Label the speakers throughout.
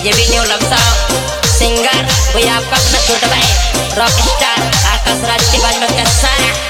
Speaker 1: ये भी new लफ्जा singer कोई आपका अपना छोटा भाई रॉक स्टार आकाश राज की बात में कैसा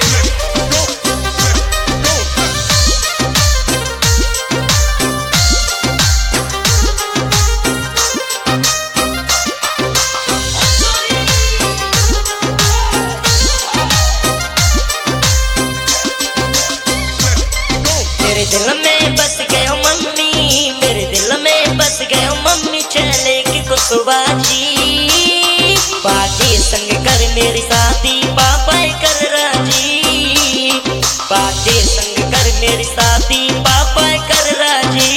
Speaker 1: मेरे दिल में बस गए हो मम्मी, मेरे दिल में बस गए हो मम्मी, चले की कुसुबाजी पार्टी संग कर मेरी शादी पापा कर राजी, पार्टी संग कर मेरी शादी पापा कर राजी।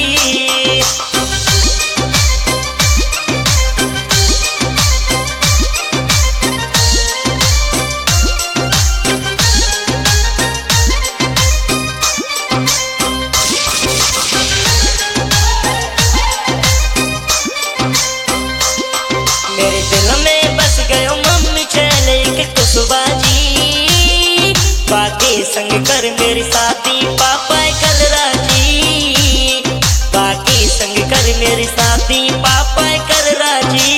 Speaker 1: मेरे दिल में बस गए मम्मी चले के कुसुबाजी बाकी संग कर मेरी शादी पापा कर राजी, बाकी संग कर मेरी शादी पापा कर राजी।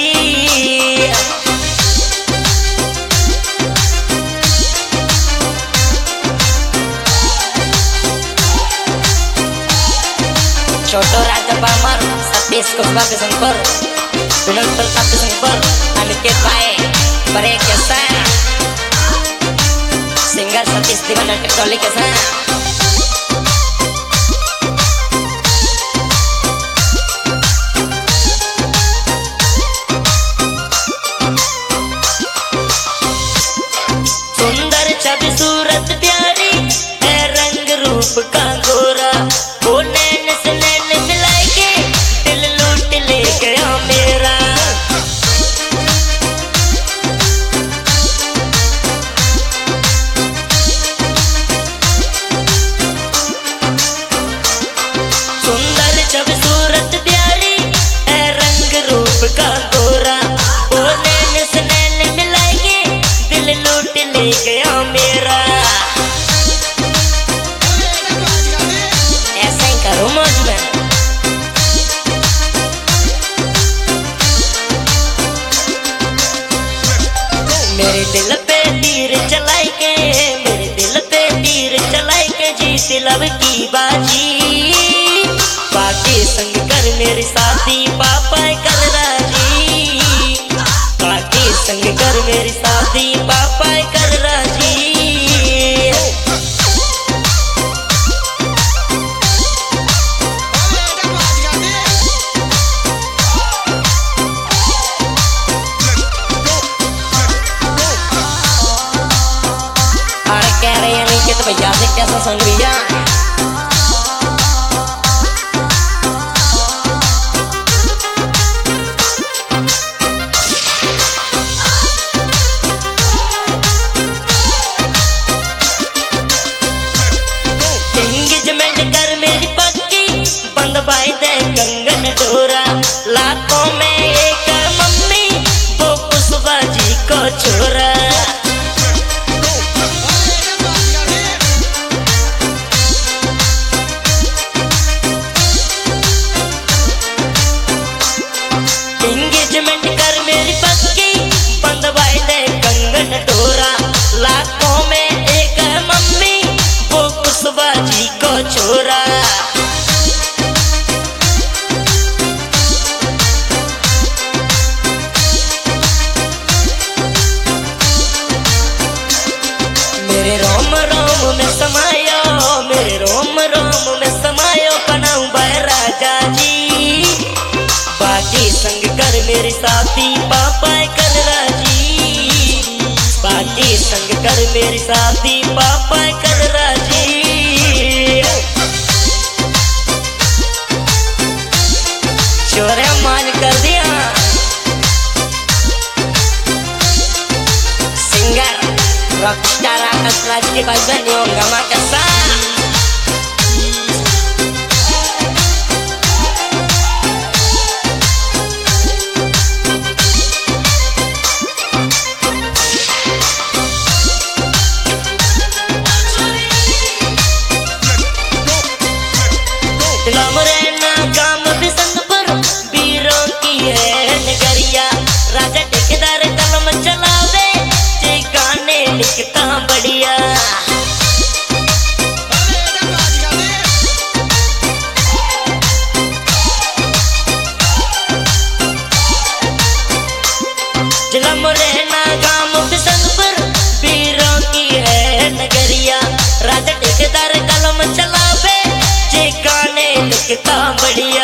Speaker 1: छोटो राजा बामर सतीश कुशवा के संग पर विनोद प्रताप के संग पर अनिकेत भाई बड़े कैसा सिंगर सतीश दीवाना टेक्नोलॉजी के साथ सुंदर छवि सूरत प्यारी है रंग रूप का गोरा वो नैन से नैन मिलाए के दिल लूट ले गया मेरा। सुंदर छवि सूरत प्यारी है रंग रूप का गोरा वो नैन से नैन मिलाए के दिल लूट ले गया मेरा। ऐसा ही करूँ मौज में मेरे दिल पे तीर चलाए के, मेरे दिल पे तीर चलाए के जीत लब की बाजी बाकी संग कर मेरी शादी पापा कर राजी, बाकी संग कर मेरी शादी पापा कर राजी। अरे कह रहे हैं नहीं तो भैया से कैसा संग भैया एंगेजमेंट कर मेरी पक्की बंधवाई दे कंगन डोरा लाखों में एक मम्मी वो कुशवा जी को छोरा। एंगेजमेंट कर मेरी पक्की बंधवाई दे कंगन डोरा लाखों में एक मम्मी वो कुशवा जी को छोरा। मेरे रोम रोम में समायो, मेरे रोम रोम में समायो बनाऊं भाई राजा जी बाकी संग कर मेरी शादी पापा कर राजी, बाकी संग कर मेरी शादी पापा कर राजी। चोरे मान कर दिया singer rock star Akash Raj के बाद बनियो गमा कैसा मुरैना गाम बिसंतपुर वीरों की है जिला मुरैना गांव बिशनपुर वीरों की है नगरिया। राजा ठेकेदार कलम चलावे जे गाने लिखता बढ़िया।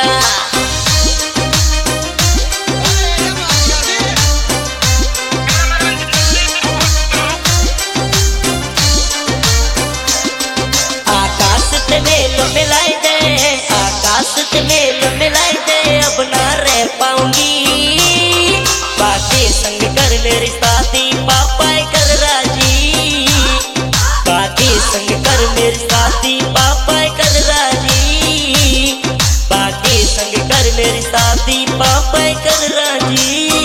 Speaker 1: आकाश ते मेल मिलाई दे, आकाश ते मेल मिलाई दे, अब ना रह पाऊंगी। बाकी संग कर मेरी शादी पापा कर राजी। बाकी संग कर मेरी शादी पापा कर राजी। बाकी संग कर मेरी शादी पापा कर राजी।